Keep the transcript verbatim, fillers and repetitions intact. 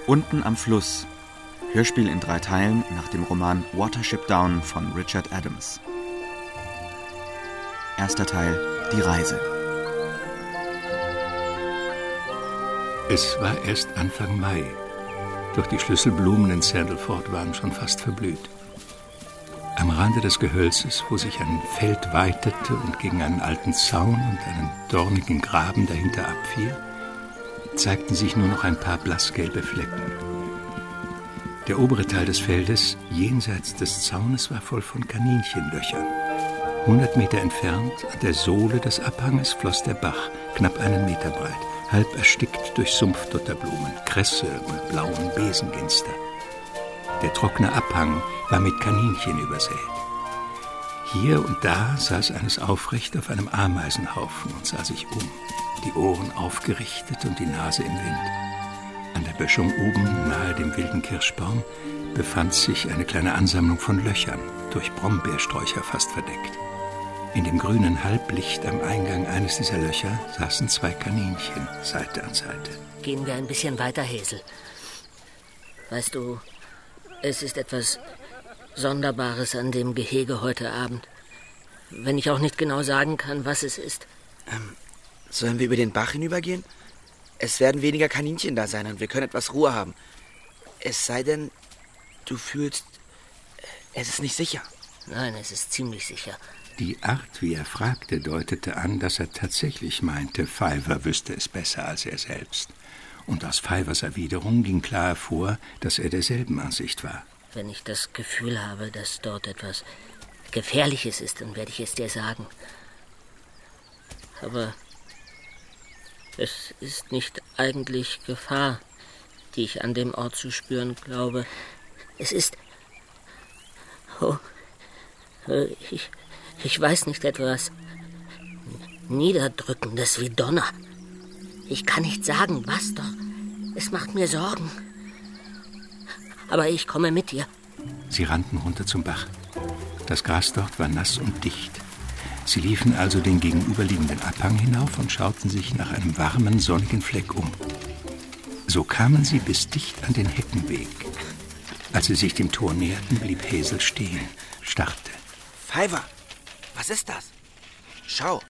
Unten am Fluss. Hörspiel in drei Teilen nach dem Roman Watership Down von Richard Adams. Erster Teil, die Reise. Es war erst Anfang Mai, doch die Schlüsselblumen in Sandalford waren schon fast verblüht. Am Rande des Gehölzes, wo sich ein Feld weitete und gegen einen alten Zaun und einen dornigen Graben dahinter abfiel, zeigten sich nur noch ein paar blassgelbe Flecken. Der obere Teil des Feldes, jenseits des Zaunes, war voll von Kaninchenlöchern. Hundert Meter entfernt, an der Sohle des Abhanges, floss der Bach, knapp einen Meter breit, halb erstickt durch Sumpfdotterblumen, Kresse und blauen Besenginster. Der trockene Abhang war mit Kaninchen übersät. Hier und da saß eines aufrecht auf einem Ameisenhaufen und sah sich um, die Ohren aufgerichtet und die Nase im Wind. An der Böschung oben, nahe dem wilden Kirschbaum, befand sich eine kleine Ansammlung von Löchern, durch Brombeersträucher fast verdeckt. In dem grünen Halblicht am Eingang eines dieser Löcher saßen zwei Kaninchen, Seite an Seite. Gehen wir ein bisschen weiter, Hazel. Weißt du, es ist etwas Sonderbares an dem Gehege heute Abend. Wenn ich auch nicht genau sagen kann, was es ist. Ähm, sollen wir über den Bach hinübergehen? Es werden weniger Kaninchen da sein und wir können etwas Ruhe haben. Es sei denn, du fühlst, es ist nicht sicher. Nein, es ist ziemlich sicher. Die Art, wie er fragte, deutete an, dass er tatsächlich meinte, Fiver wüsste es besser als er selbst. Und aus Fivers Erwiderung ging klar hervor, dass er derselben Ansicht war. Wenn ich das Gefühl habe, dass dort etwas Gefährliches ist, dann werde ich es dir sagen. Aber es ist nicht eigentlich Gefahr, die ich an dem Ort zu spüren glaube. Es ist... Oh, ich, ich weiß nicht, etwas Niederdrückendes wie Donner. Ich kann nicht sagen, was, doch es macht mir Sorgen. Aber ich komme mit dir. Sie rannten runter zum Bach. Das Gras dort war nass und dicht. Sie liefen also den gegenüberliegenden Abhang hinauf und schauten sich nach einem warmen, sonnigen Fleck um. So kamen sie bis dicht an den Heckenweg. Als sie sich dem Tor näherten, blieb Hazel stehen, starrte. Fiver, was ist das? Schau,